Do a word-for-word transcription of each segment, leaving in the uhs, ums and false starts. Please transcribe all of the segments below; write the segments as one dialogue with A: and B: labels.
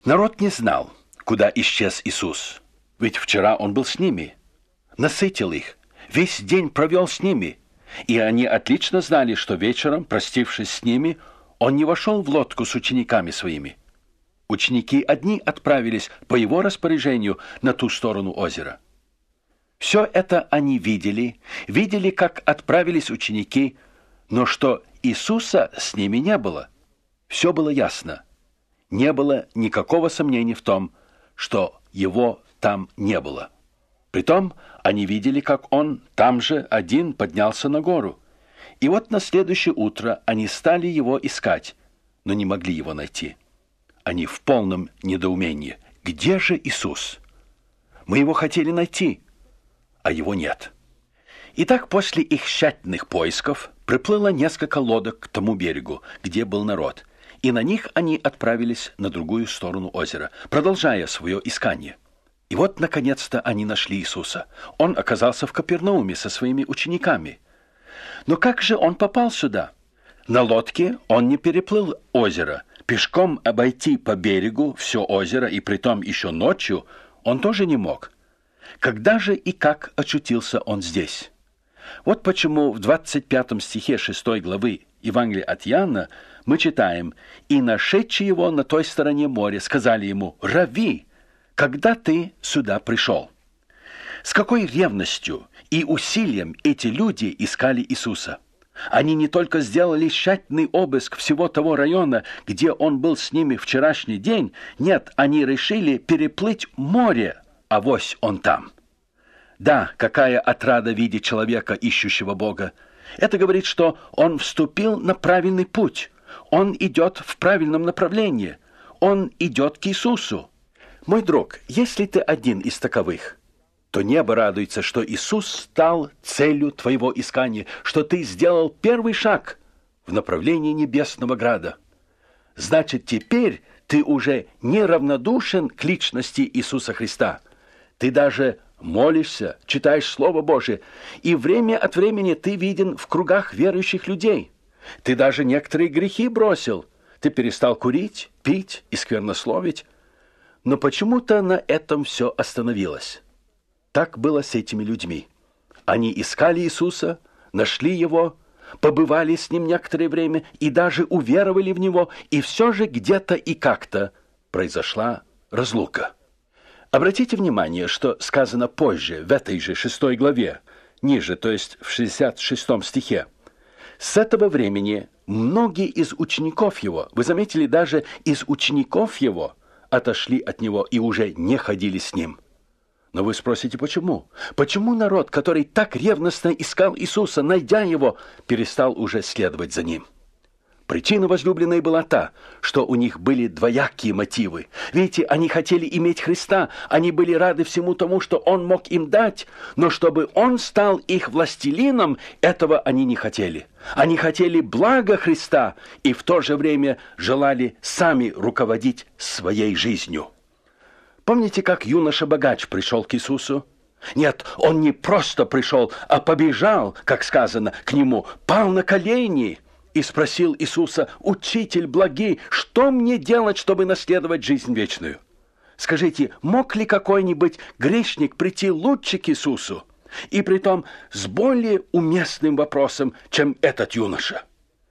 A: Народ не знал, куда исчез Иисус, ведь вчера Он был с ними, насытил их, весь день провел с ними, и они отлично знали, что вечером, простившись с ними, Он не вошел в лодку с учениками своими. Ученики одни отправились по Его распоряжению на ту сторону озера. Все это они видели, видели, как отправились ученики, но что Иисуса с ними не было. Все было ясно. Не было никакого сомнения в том, что Его там не было. Притом они видели, как Он там же один поднялся на гору. И вот на следующее утро они стали Его искать, но не могли Его найти. Они в полном недоумении. Где же Иисус? Мы Его хотели найти, а Его нет. Итак, после их тщательных поисков приплыло несколько лодок к тому берегу, где был народ, и на них они отправились на другую сторону озера, продолжая свое искание. И вот, наконец-то, они нашли Иисуса. Он оказался в Капернауме со своими учениками. Но как же Он попал сюда? На лодке Он не переплыл озеро. Пешком обойти по берегу все озеро, и притом еще ночью, Он тоже не мог. Когда же и как очутился Он здесь? Вот почему в двадцать пятом стихе шестой главы Евангелия от Иоанна мы читаем: «И нашедшие Его на той стороне моря сказали Ему: Рави, когда ты сюда пришел?» С какой ревностью и усилием эти люди искали Иисуса! Они не только сделали тщательный обыск всего того района, где Он был с ними вчерашний день, нет, они решили переплыть море, авось Он там. Да, какая отрада видеть человека, ищущего Бога! Это говорит, что он вступил на правильный путь, он идет в правильном направлении, он идет к Иисусу. Мой друг, если ты один из таковых, то небо радуется, что Иисус стал целью твоего искания, что ты сделал первый шаг в направлении небесного града. Значит, теперь ты уже не равнодушен к личности Иисуса Христа. Ты даже молишься, читаешь Слово Божие, и время от времени ты виден в кругах верующих людей. Ты даже некоторые грехи бросил. Ты перестал курить, пить и сквернословить. Но почему-то на этом все остановилось. Так было с этими людьми. Они искали Иисуса, нашли Его, побывали с Ним некоторое время и даже уверовали в Него, и все же где-то и как-то произошла разлука. Обратите внимание, что сказано позже, в этой же шестой главе, ниже, то есть в шестьдесят шестом стихе. С этого времени многие из учеников Его, вы заметили, даже из учеников Его, отошли от Него и уже не ходили с Ним. Но вы спросите, почему? Почему народ, который так ревностно искал Иисуса, найдя Его, перестал уже следовать за Ним? Причина, возлюбленной, была та, что у них были двоякие мотивы. Видите, они хотели иметь Христа, они были рады всему тому, что Он мог им дать, но чтобы Он стал их властелином, этого они не хотели. Они хотели блага Христа и в то же время желали сами руководить своей жизнью. Помните, как юноша-богач пришел к Иисусу? Нет, он не просто пришел, а побежал, как сказано, к Нему, пал на колени и спросил Иисуса: «Учитель благий, что мне делать, чтобы наследовать жизнь вечную?» Скажите, мог ли какой-нибудь грешник прийти лучше к Иисусу, и притом с более уместным вопросом, чем этот юноша?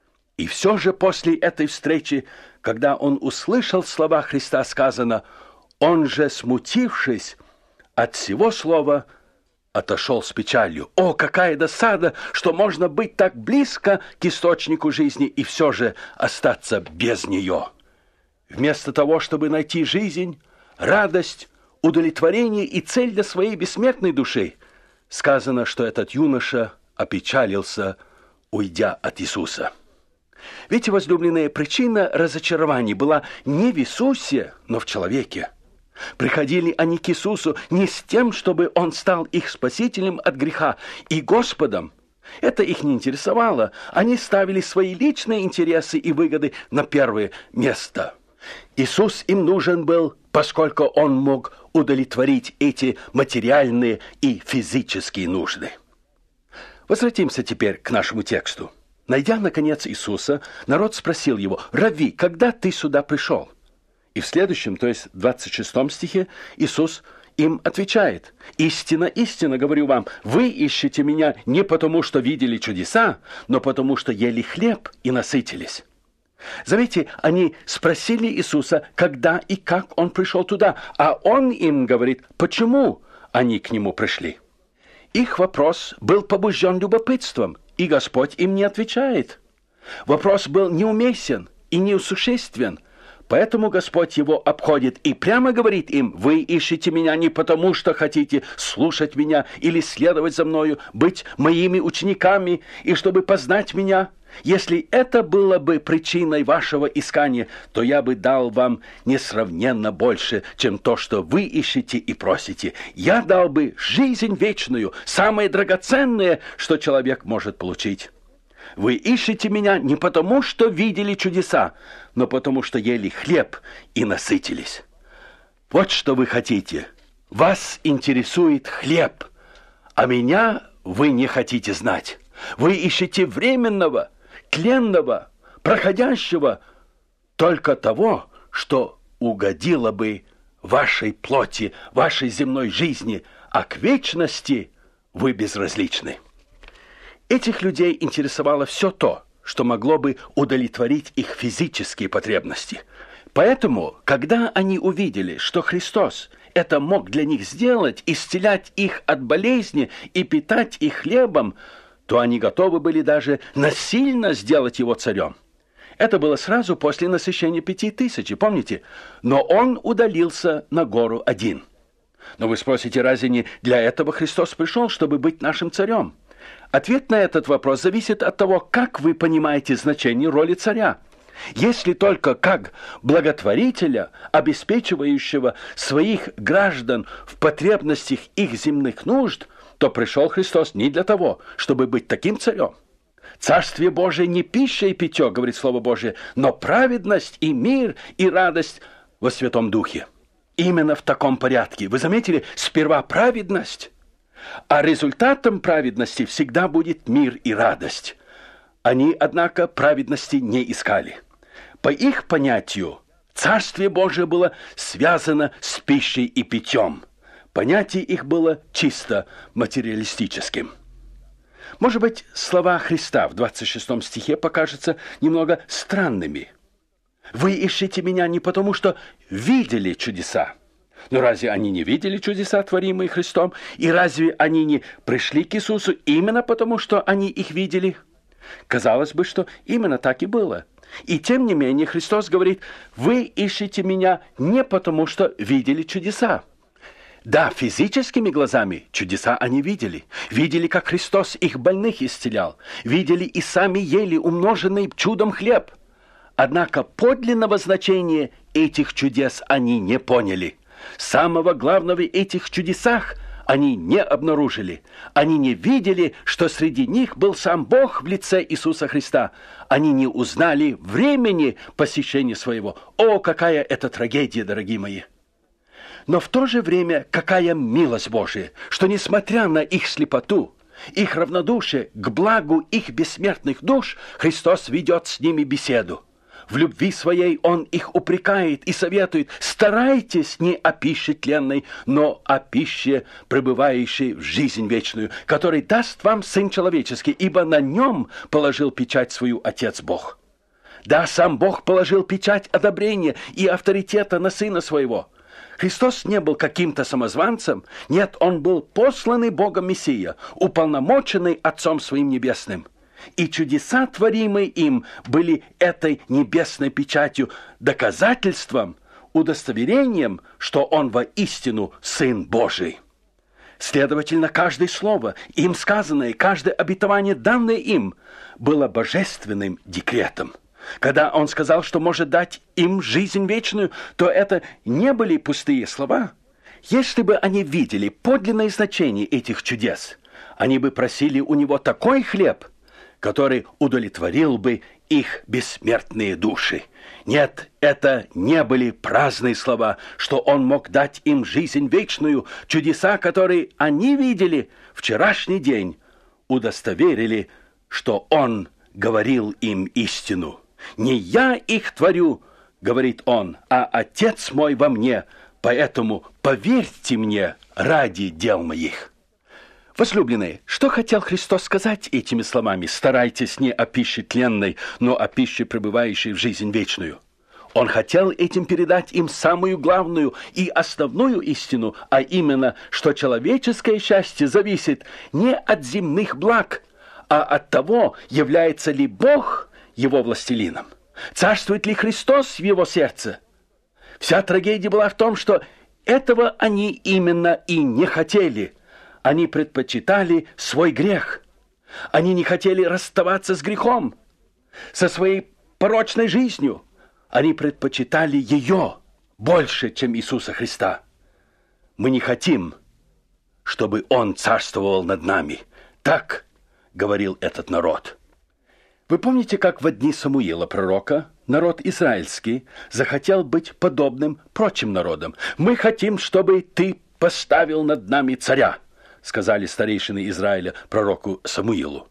A: И все же после этой встречи, когда он услышал слова Христа, сказано: «Он же, смутившись от всего слова, отошел с печалью». О, какая досада, что можно быть так близко к источнику жизни и все же остаться без нее. Вместо того, чтобы найти жизнь, радость, удовлетворение и цель для своей бессмертной души, сказано, что этот юноша опечалился, уйдя от Иисуса. Ведь, возлюбленная, причина разочарований была не в Иисусе, но в человеке. Приходили они к Иисусу не с тем, чтобы Он стал их спасителем от греха и Господом. Это их не интересовало. Они ставили свои личные интересы и выгоды на первое место. Иисус им нужен был, поскольку Он мог удовлетворить эти материальные и физические нужды. Возвратимся теперь к нашему тексту. Найдя, наконец, Иисуса, народ спросил Его: «Рави, когда ты сюда пришел?» И в следующем, то есть в двадцать шестом стихе, Иисус им отвечает: «Истинно, истинно говорю вам, вы ищете меня не потому, что видели чудеса, но потому, что ели хлеб и насытились». Заметьте, они спросили Иисуса, когда и как Он пришел туда, а Он им говорит, почему они к Нему пришли. Их вопрос был побужден любопытством, и Господь им не отвечает. Вопрос был неуместен и неосуществен, поэтому Господь его обходит и прямо говорит им: «Вы ищете меня не потому, что хотите слушать меня или следовать за мною, быть моими учениками, и чтобы познать меня. Если это было бы причиной вашего искания, то я бы дал вам несравненно больше, чем то, что вы ищете и просите. Я дал бы жизнь вечную, самое драгоценное, что человек может получить. Вы ищете меня не потому, что видели чудеса, но потому, что ели хлеб и насытились». Вот что вы хотите. Вас интересует хлеб, а меня вы не хотите знать. Вы ищете временного, тленного, проходящего, только того, что угодило бы вашей плоти, вашей земной жизни, а к вечности вы безразличны. Этих людей интересовало все то, что могло бы удовлетворить их физические потребности. Поэтому, когда они увидели, что Христос это мог для них сделать, исцелять их от болезни и питать их хлебом, то они готовы были даже насильно сделать его царем. Это было сразу после насыщения пяти тысяч, помните? Но он удалился на гору один. Но вы спросите, разве не для этого Христос пришел, чтобы быть нашим царем? Ответ на этот вопрос зависит от того, как вы понимаете значение роли царя. Если только как благотворителя, обеспечивающего своих граждан в потребностях их земных нужд, то пришел Христос не для того, чтобы быть таким царем. Царствие Божие не пища и питье, говорит Слово Божие, но праведность и мир и радость во Святом Духе. Именно в таком порядке. Вы заметили, сперва праведность, а результатом праведности всегда будет мир и радость. Они, однако, праведности не искали. По их понятию, Царствие Божие было связано с пищей и питьем. Понятие их было чисто материалистическим. Может быть, слова Христа в двадцать шестом стихе покажутся немного странными. «Вы ищете меня не потому, что видели чудеса». Но разве они не видели чудеса, творимые Христом? И разве они не пришли к Иисусу именно потому, что они их видели? Казалось бы, что именно так и было. И тем не менее Христос говорит: «Вы ищете меня не потому, что видели чудеса». Да, физическими глазами чудеса они видели. Видели, как Христос их больных исцелял. Видели и сами ели умноженный чудом хлеб. Однако подлинного значения этих чудес они не поняли. Самого главного в этих чудесах они не обнаружили. Они не видели, что среди них был сам Бог в лице Иисуса Христа. Они не узнали времени посещения своего. О, какая это трагедия, дорогие мои! Но в то же время какая милость Божия, что несмотря на их слепоту, их равнодушие к благу их бессмертных душ, Христос ведет с ними беседу. В любви своей Он их упрекает и советует: старайтесь не о пище тленной, но о пище, пребывающей в жизнь вечную, который даст вам Сын Человеческий, ибо на нем положил печать свою Отец Бог. Да, сам Бог положил печать одобрения и авторитета на Сына Своего. Христос не был каким-то самозванцем, нет, Он был посланный Богом Мессия, уполномоченный Отцом Своим Небесным. И чудеса, творимые им, были этой небесной печатью, доказательством, удостоверением, что Он воистину Сын Божий. Следовательно, каждое слово, им сказанное, каждое обетование, данное им, было божественным декретом. Когда Он сказал, что может дать им жизнь вечную, то это не были пустые слова. Если бы они видели подлинное значение этих чудес, они бы просили у Него такой хлеб, который удовлетворил бы их бессмертные души. Нет, это не были праздные слова, что Он мог дать им жизнь вечную. Чудеса, которые они видели вчерашний день, удостоверили, что Он говорил им истину. Не я их творю, говорит он, а Отец мой во мне, поэтому поверьте мне ради дел моих. Возлюбленные, что хотел Христос сказать этими словами? Старайтесь не о пище тленной, но о пище, пребывающей в жизнь вечную. Он хотел этим передать им самую главную и основную истину, а именно, что человеческое счастье зависит не от земных благ, а от того, является ли Бог его властелином. Царствует ли Христос в его сердце? Вся трагедия была в том, что этого они именно и не хотели. Они предпочитали свой грех. Они не хотели расставаться с грехом, со своей порочной жизнью. Они предпочитали ее больше, чем Иисуса Христа. Мы не хотим, чтобы Он царствовал над нами. Так говорил этот народ. Вы помните, как в дни Самуила, пророка, народ израильский захотел быть подобным прочим народам? «Мы хотим, чтобы ты поставил над нами царя», сказали старейшины Израиля пророку Самуилу.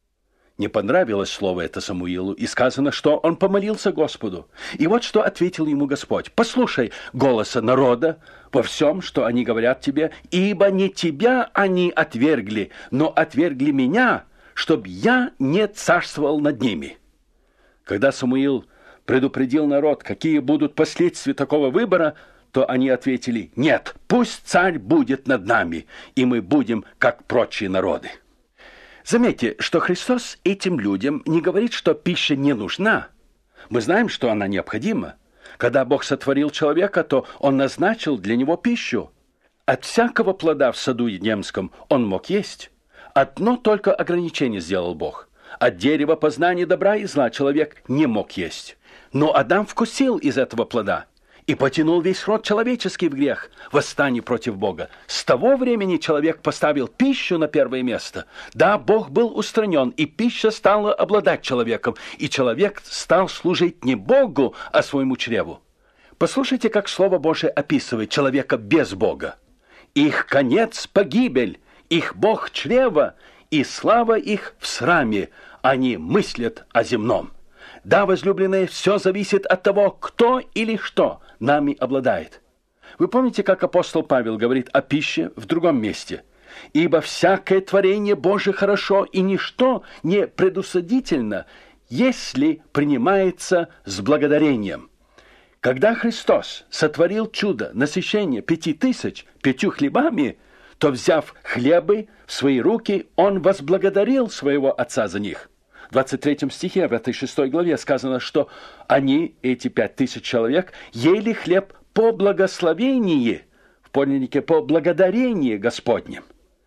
A: Не понравилось слово это Самуилу, и сказано, что он помолился Господу. И вот что ответил ему Господь: «Послушай голоса народа во всем, что они говорят тебе, ибо не тебя они отвергли, но отвергли меня, чтоб я не царствовал над ними». Когда Самуил предупредил народ, какие будут последствия такого выбора, то они ответили: «Нет, пусть царь будет над нами, и мы будем, как прочие народы». Заметьте, что Христос этим людям не говорит, что пища не нужна. Мы знаем, что она необходима. Когда Бог сотворил человека, то Он назначил для него пищу. От всякого плода в саду Едемском он мог есть. Одно только ограничение сделал Бог. От дерева познания добра и зла человек не мог есть. Но Адам вкусил из этого плода и потянул весь род человеческий в грех, в восстание против Бога. С того времени человек поставил пищу на первое место. Да, Бог был устранен, и пища стала обладать человеком, и человек стал служить не Богу, а своему чреву. Послушайте, как Слово Божие описывает человека без Бога. «Их конец – погибель, их Бог – чрево, и слава их в сраме, они мыслят о земном». Да, возлюбленные, все зависит от того, кто или что нами обладает. Вы помните, как апостол Павел говорит о пище в другом месте? «Ибо всякое творение Божие хорошо, и ничто не предусудительно, если принимается с благодарением». Когда Христос сотворил чудо насыщения пяти тысяч пятью хлебами, то, взяв хлебы в свои руки, Он возблагодарил своего Отца за них. В двадцать третьем стихе, в этой шестой главе сказано, что они, эти пять тысяч человек, ели хлеб по благословении, в подлиннике по благодарению Господнем.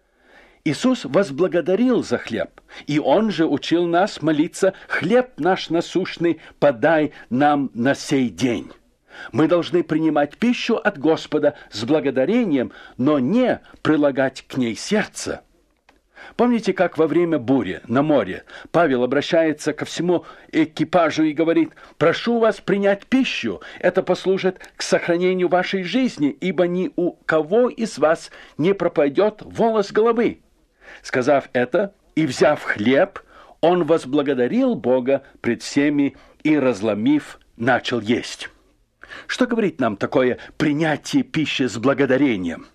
A: Иисус возблагодарил за хлеб, и Он же учил нас молиться: «Хлеб наш насущный подай нам на сей день». Мы должны принимать пищу от Господа с благодарением, но не прилагать к ней сердце. Помните, как во время бури на море Павел обращается ко всему экипажу и говорит: «Прошу вас принять пищу, это послужит к сохранению вашей жизни, ибо ни у кого из вас не пропадет волос головы». Сказав это и взяв хлеб, он возблагодарил Бога пред всеми и, разломив, начал есть. Что говорит нам такое принятие пищи с благодарением?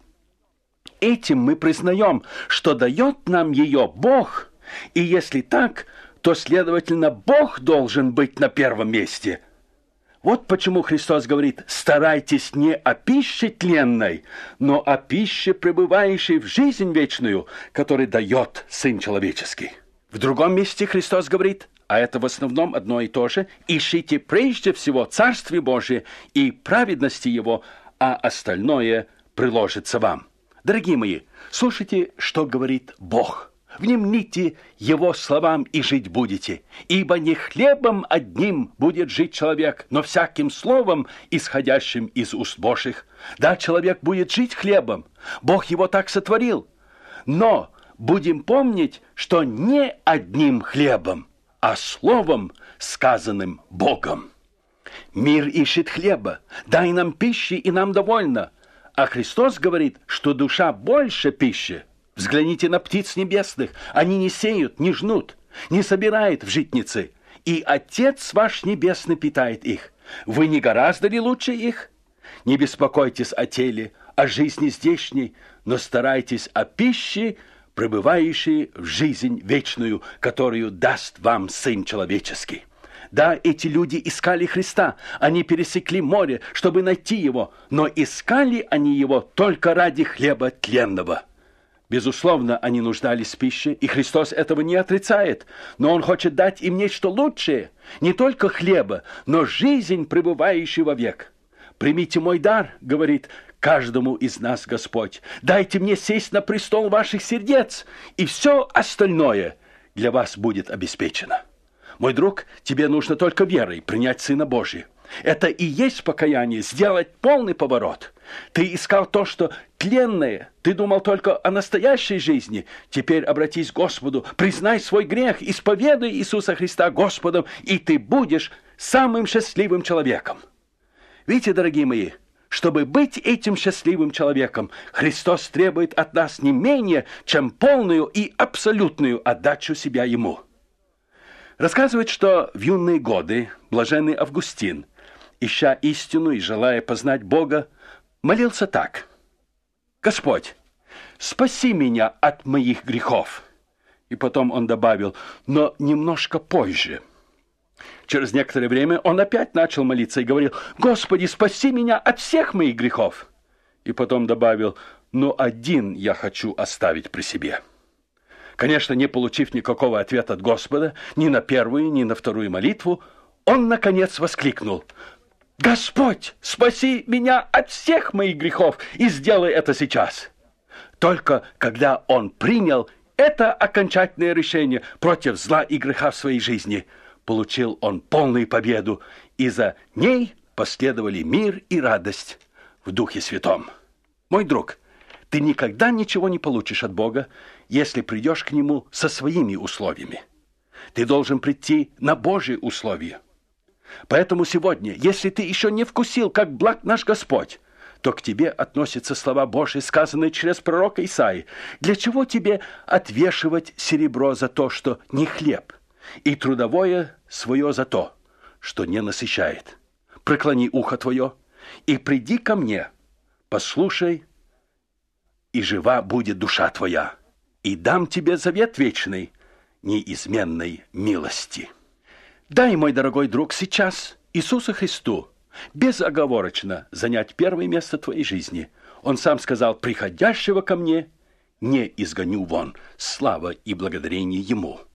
A: Этим мы признаем, что дает нам ее Бог, и если так, то, следовательно, Бог должен быть на первом месте. Вот почему Христос говорит: «Старайтесь не о пище тленной, но о пище, пребывающей в жизнь вечную, которую дает Сын Человеческий». В другом месте Христос говорит, а это в основном одно и то же: «Ищите прежде всего Царствие Божие и праведности Его, а остальное приложится вам». Дорогие мои, слушайте, что говорит Бог. Внемните Его словам и жить будете. «Ибо не хлебом одним будет жить человек, но всяким словом, исходящим из уст Божьих». Да, человек будет жить хлебом. Бог его так сотворил. Но будем помнить, что не одним хлебом, а словом, сказанным Богом. Мир ищет хлеба. Дай нам пищи, и нам довольно. А Христос говорит, что душа больше пищи. Взгляните на птиц небесных. Они не сеют, не жнут, не собирают в житницы. И Отец ваш Небесный питает их. Вы не гораздо ли лучше их? Не беспокойтесь о теле, о жизни здешней, но старайтесь о пище, пребывающей в жизнь вечную, которую даст вам Сын Человеческий. Да, эти люди искали Христа, они пересекли море, чтобы найти Его, но искали они Его только ради хлеба тленного. Безусловно, они нуждались в пище, и Христос этого не отрицает, но Он хочет дать им нечто лучшее, не только хлеба, но жизнь, пребывающую вовек. «Примите мой дар, — говорит каждому из нас Господь, — дайте мне сесть на престол ваших сердец, и все остальное для вас будет обеспечено». Мой друг, тебе нужно только верой принять Сына Божия. Это и есть покаяние, сделать полный поворот. Ты искал то, что тленное, ты думал только о настоящей жизни. Теперь обратись к Господу, признай свой грех, исповедуй Иисуса Христа Господом, и ты будешь самым счастливым человеком. Видите, дорогие мои, чтобы быть этим счастливым человеком, Христос требует от нас не менее, чем полную и абсолютную отдачу себя Ему. Рассказывает, что в юные годы блаженный Августин, ища истину и желая познать Бога, молился так: «Господь, спаси меня от моих грехов». И потом он добавил: «но немножко позже». Через некоторое время он опять начал молиться и говорил: «Господи, спаси меня от всех моих грехов». И потом добавил: «но один я хочу оставить при себе». Конечно, не получив никакого ответа от Господа, ни на первую, ни на вторую молитву, он, наконец, воскликнул: «Господь, спаси меня от всех моих грехов и сделай это сейчас». Только когда он принял это окончательное решение против зла и греха в своей жизни, получил он полную победу, и за ней последовали мир и радость в Духе Святом. Мой друг, ты никогда ничего не получишь от Бога, если придешь к Нему со своими условиями. Ты должен прийти на Божьи условия. Поэтому сегодня, если ты еще не вкусил, как благ наш Господь, то к тебе относятся слова Божьи, сказанные через пророка Исаии. Для чего тебе отвешивать серебро за то, что не хлеб, и трудовое свое за то, что не насыщает? Преклони ухо твое и приди ко мне, послушай, и жива будет душа твоя, и дам тебе завет вечный, неизменной милости. Дай, мой дорогой друг, сейчас Иисусу Христу безоговорочно занять первое место твоей жизни. Он сам сказал: «Приходящего ко мне не изгоню вон». Слава и благодарение Ему.